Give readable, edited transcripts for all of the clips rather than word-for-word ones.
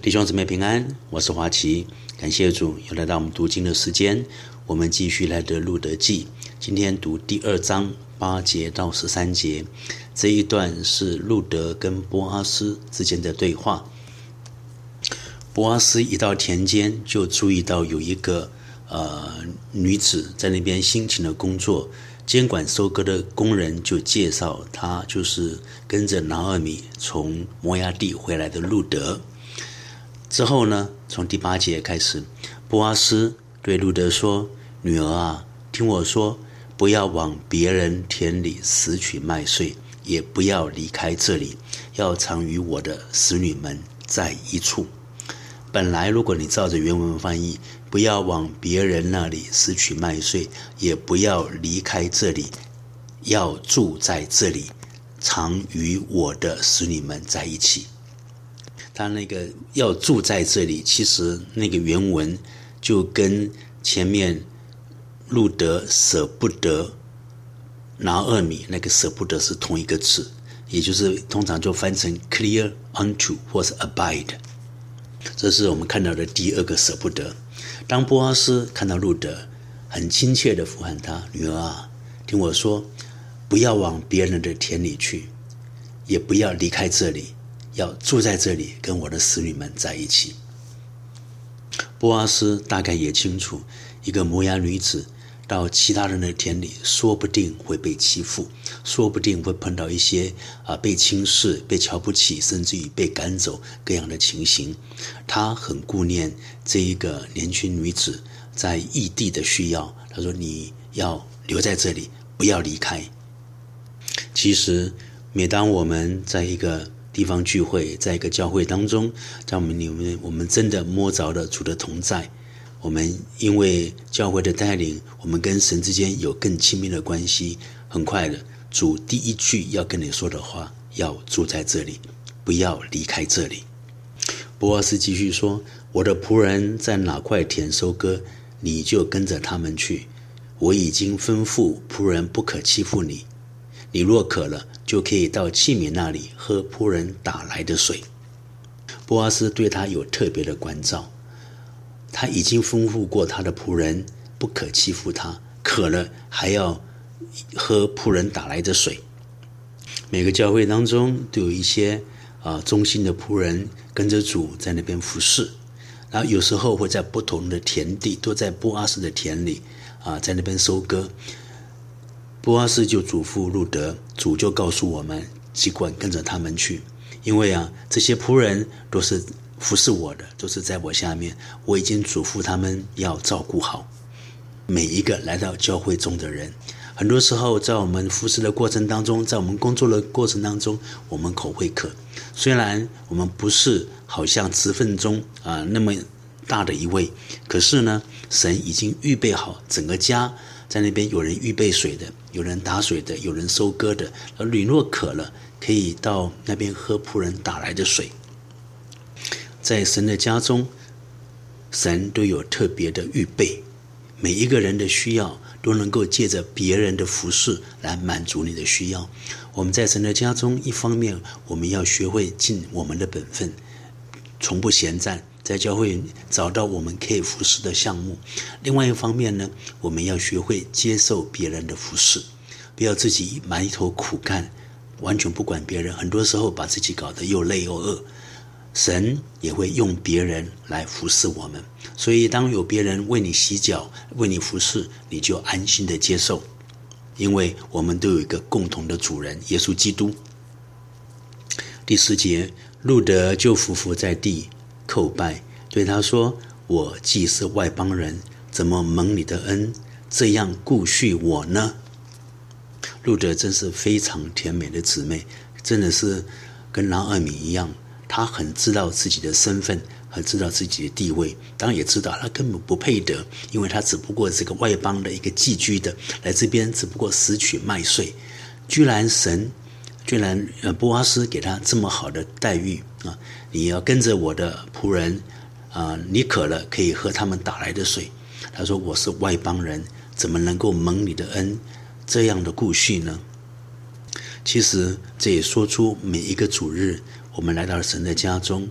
弟兄姊妹平安，我是华奇，感谢主又来到我们读经的时间，我们继续来读路得记，今天读第2章8节到13节，这一段是路得跟波阿斯之间的对话。波阿斯一到田间就注意到有一个女子在那边辛勤的工作，监管收割的工人就介绍她就是跟着拿俄米从摩押地回来的路得。之后呢，从第8节开始，波阿斯对路得说：女儿啊，听我说，不要往别人田里拾取麦穗，也不要离开这里，要常与我的使女们在一处。本来如果你照着原文翻译，不要往别人那里拾取麦穗，也不要离开这里，要住在这里，常与我的使女们在一起。他那个要住在这里，其实那个原文就跟前面路得舍不得拿俄米那个舍不得是同一个字，也就是通常就翻成 clear unto 或是 abide。这是我们看到的第2个舍不得。当波阿斯看到路得，很亲切地呼喊他：女儿啊，听我说，不要往别人的田里去，也不要离开这里，要住在这里，跟我的使女们在一起。波阿斯大概也清楚，一个摩押女子到其他人的田里，说不定会被欺负，说不定会碰到一些被轻视、被瞧不起，甚至于被赶走各样的情形。他很顾念这一个年轻女子在异地的需要，他说：你要留在这里，不要离开。其实每当我们在一个地方聚会，在一个教会当中，在我们真的摸着了主的同在，我们因为教会的带领，我们跟神之间有更亲密的关系，很快的，主第一句要跟你说的话，要住在这里，不要离开这里。波阿斯继续说：我的仆人在哪块田收割，你就跟着他们去。我已经吩咐仆人不可欺负你，你若渴了，就可以到器皿那里喝仆人打来的水。波阿斯对他有特别的关照，他已经吩咐过他的仆人不可欺负他，渴了还要喝仆人打来的水。每个教会当中都有一些忠心的仆人跟着主在那边服侍，然后有时候会在不同的田地，都在波阿斯的田里在那边收割。波阿斯就嘱咐路得，主就告诉我们，尽管跟着他们去，因为这些仆人都是服侍我的，都是在我下面，我已经嘱咐他们要照顾好每一个来到教会中的人。很多时候在我们服侍的过程当中，在我们工作的过程当中，我们口会渴，虽然我们不是好像职分中那么大的一位，可是呢，神已经预备好整个家，在那边有人预备水的，有人打水的，有人收割的，而你若渴了，可以到那边喝仆人打来的水。在神的家中，神都有特别的预备，每一个人的需要都能够借着别人的服侍来满足你的需要。我们在神的家中，一方面我们要学会尽我们的本分，从不闲站，在教会找到我们可以服侍的项目。另外一方面呢，我们要学会接受别人的服侍，不要自己埋头苦干，完全不管别人，很多时候把自己搞得又累又饿。神也会用别人来服侍我们，所以当有别人为你洗脚，为你服侍，你就安心的接受，因为我们都有一个共同的主人，耶稣基督。第10节，路得就伏伏在地叩拜，对他说：我既是外邦人，怎么蒙你的恩，这样顾恤我呢？路得真是非常甜美的姊妹，真的是跟拿俄米一样，他很知道自己的身份，很知道自己的地位，当然也知道他根本不配得，因为他只不过是个外邦的一个寄居的，来这边只不过拾取麦穗。居然波阿斯给他这么好的待遇你要跟着我的仆人你渴了可以喝他们打来的水。他说我是外邦人，怎么能够蒙你的恩，这样的顾恤呢？其实这也说出每一个主日我们来到神的家中，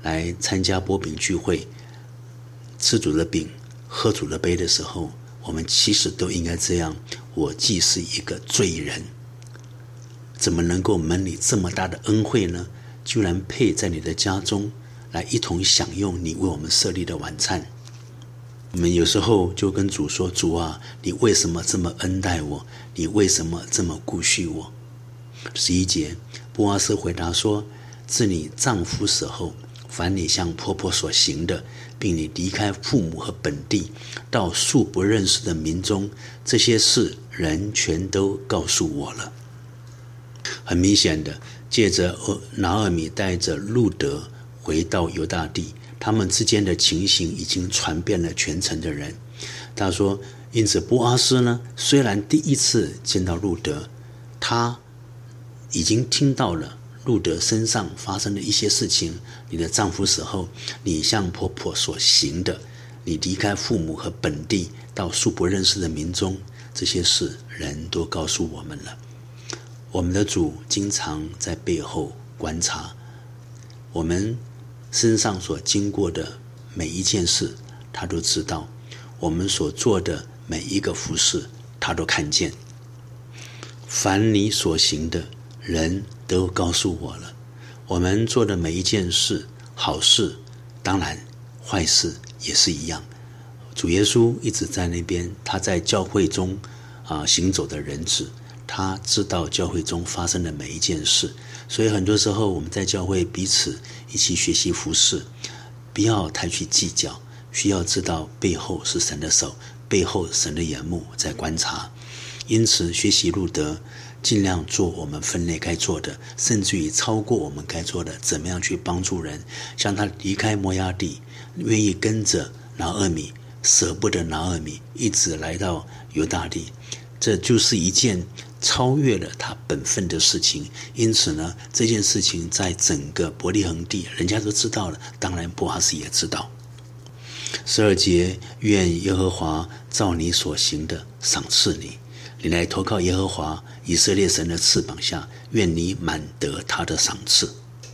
来参加擘饼聚会，吃主的饼，喝主的杯的时候，我们其实都应该这样。我既是一个罪人，怎么能够蒙你这么大的恩惠呢？居然配在你的家中来一同享用你为我们设立的晚餐。我们有时候就跟主说，主啊，你为什么这么恩待我？你为什么这么顾恤我？11节，波阿斯回答说，自你丈夫死后，凡你向婆婆所行的，并你离开父母和本地，到素不认识的民中，这些事人全都告诉我了。很明显的，借着拿俄米带着路德回到犹大地，他们之间的情形已经传遍了全城的人。他说，因此波阿斯呢，虽然第一次见到路德，他已经听到了路德身上发生的一些事情，你的丈夫死后，你向婆婆所行的，你离开父母和本地，到素不认识的民中，这些事人都告诉我们了。我们的主经常在背后观察我们身上所经过的每一件事，他都知道。我们所做的每一个服事，他都看见。凡你所行的，人都告诉我了。我们做的每一件事，好事，当然坏事也是一样。主耶稣一直在那边，他在教会中行走的人子，他知道教会中发生的每一件事。所以很多时候我们在教会彼此一起学习服事，不要太去计较，需要知道背后是神的手，背后神的眼目在观察。因此学习路德，尽量做我们分内该做的，甚至于超过我们该做的，怎么样去帮助人。像他离开摩押地，愿意跟着拿俄米，舍不得拿俄米，一直来到犹大地，这就是一件超越了他本分的事情。因此呢，这件事情在整个伯利恒地人家都知道了，当然波阿斯也知道。12节，愿耶和华照你所行的赏赐你，你来投靠耶和华以色列神的翅膀下，愿你满得他的赏赐。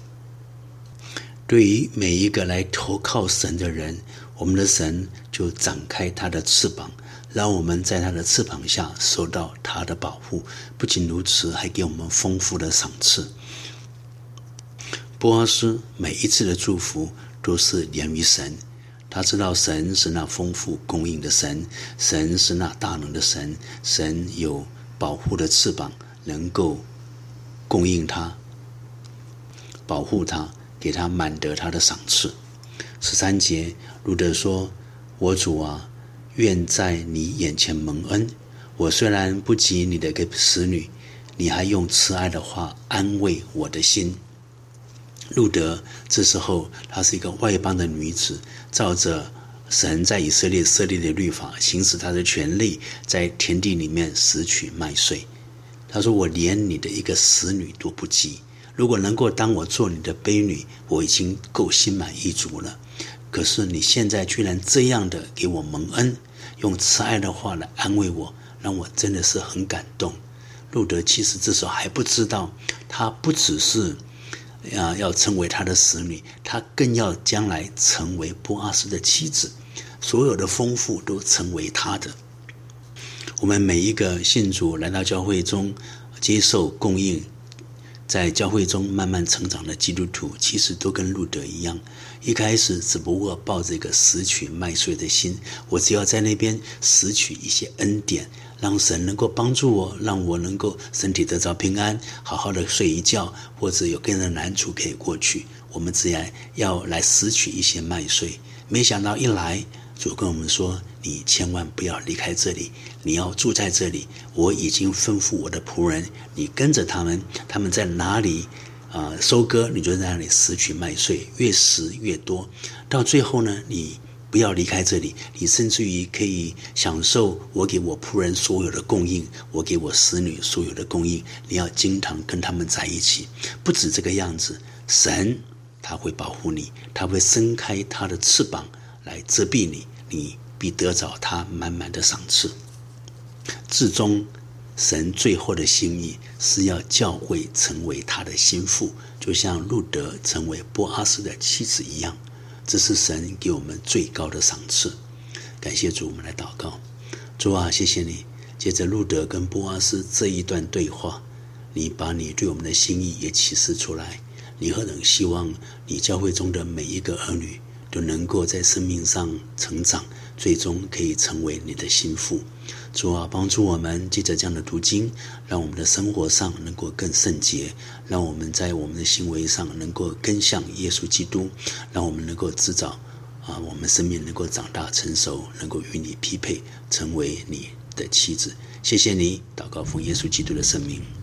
对于每一个来投靠神的人，我们的神就展开他的翅膀，让我们在他的翅膀下受到他的保护。不仅如此，还给我们丰富的赏赐。波阿斯每一次的祝福都是连于神，他知道神是那丰富供应的神，神是那大能的神，神有保护的翅膀，能够供应他，保护他，给他满得他的赏赐。13节，路德说，我主啊，愿在你眼前蒙恩。我虽然不及你的一个使女，你还用慈爱的话安慰我的心。路德这时候她是一个外邦的女子，照着神在以色列设立的律法，行使她的权利，在田地里面拾取麦穗。她说，我连你的一个使女都不及，如果能够当我做你的婢女，我已经够心满意足了。可是你现在居然这样的给我蒙恩，用慈爱的话来安慰我，让我真的是很感动。路德其实这时候还不知道，他不只是要成为他的使女，他更要将来成为波阿斯的妻子，所有的丰富都成为他的。我们每一个信主来到教会中接受供应，在教会中慢慢成长的基督徒，其实都跟路德一样，一开始只不过抱着一个拾取麦穗的心，我只要在那边拾取一些恩典，让神能够帮助我，让我能够身体得着平安，好好的睡一觉，或者有更大的难处可以过去，我们自然要来拾取一些麦穗。没想到一来，主跟我们说，你千万不要离开这里，你要住在这里，我已经吩咐我的仆人，你跟着他们，他们在哪里收割，你就在那里拾取麦穗，越拾越多，到最后呢，你不要离开这里，你甚至于可以享受我给我仆人所有的供应，我给我使女所有的供应，你要经常跟他们在一起。不止这个样子，神他会保护你，他会伸开他的翅膀来遮蔽你，你必得着他满满的赏赐。至终神最后的心意是要教会成为他的心腹，就像路得成为波阿斯的妻子一样，这是神给我们最高的赏赐。感谢主，我们来祷告。主啊，谢谢你，借着路得跟波阿斯这一段对话，你把你对我们的心意也启示出来。你何等希望你教会中的每一个儿女都能够在生命上成长，最终可以成为你的心腹。主啊，帮助我们借着这样的读经，让我们的生活上能够更圣洁，让我们在我们的行为上能够更像耶稣基督，让我们能够制造我们生命能够长大成熟，能够与你匹配，成为你的妻子。谢谢你，祷告奉耶稣基督的圣名。